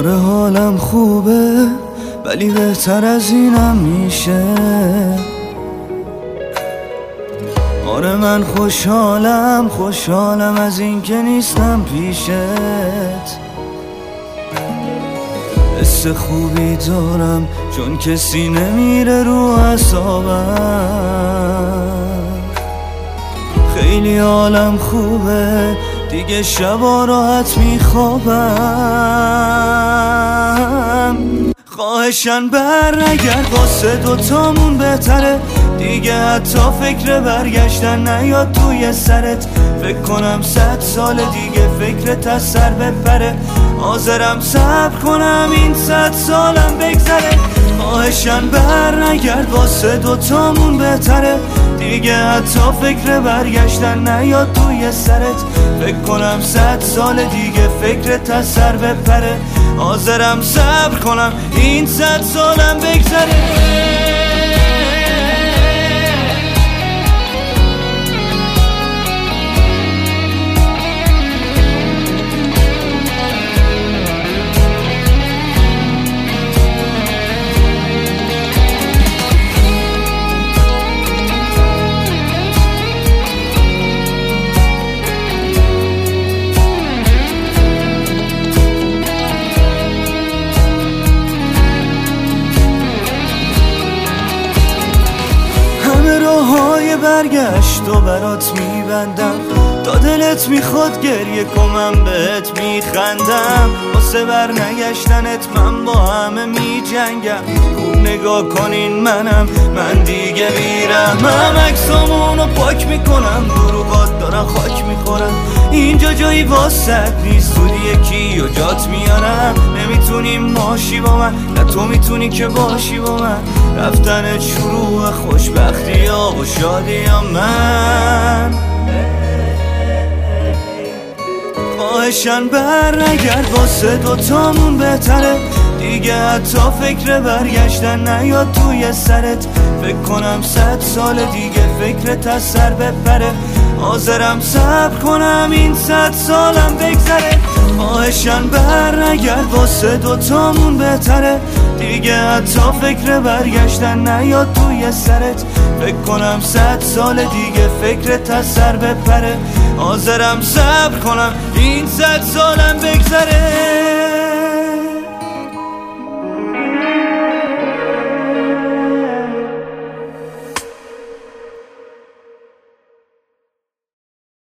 آره حالم خوبه ولی بهتر از اینم میشه. آره من خوشحالم از این که نیستم پیشت. حس خوبی دارم چون کسی نمیره رو اعصابم. خیلی حالم خوبه دیگه شبا راحت میخوابم. خواهشن بر نگرد واسه دوتامون بهتره دیگه، حتی فکر برگشتن نیاد توی سرت. فکر کنم 100 سال دیگه فکرت از سر بپره. حاضرم صبر کنم این 100 سالم بگذره. خواهشن بر نگرد واسه دوتامون بهتره دیگه، حتی فکر برگشتن نیاد توی سرت. فکر کنم 100 سال دیگه فکرت از سر بپره. حاضرم صبر کنم این 100 سالم بگذره. های برگشت و برات میبندم، تا دلت میخواد گریه کنم بهت میخندم. واسه بر نگشتنت من با همه میجنگم. خوب نگاه کنین من دیگه بیرحمم. عکسامونو پاک میکنم، دروغات دارن خاک میخورن. اینجا جایی واسط نیست، تو یکی و جات میارم. نمیتونی ماشی با من، نه تو میتونی که باشی با من. رفتنت شروع خوشبختی ها و شادی ها من. خواهشن بر نگرد واسه دوتامون بهتره دیگه، حتی فکر برگشتن نیاد توی سرت. فکر کنم 100 سال دیگه فکرت از سر بپره. حاضرم صبر کنم این 100 سالم بگذره. خواهشن بر نگرد واسه دوتامون بهتره دیگه، حتی فکر برگشتن نیاد توی سرت. فکر کنم 100 سال دیگه فکرت از سر بپره. حاضرم صبر کنم این 100 سالم بگذره.